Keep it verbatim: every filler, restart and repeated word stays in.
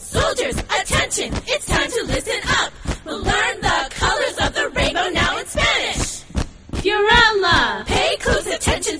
Soldiers, attention, it's time to listen up. We'll learn the colors of the rainbow now in Spanish. Fiorella. Pay close attention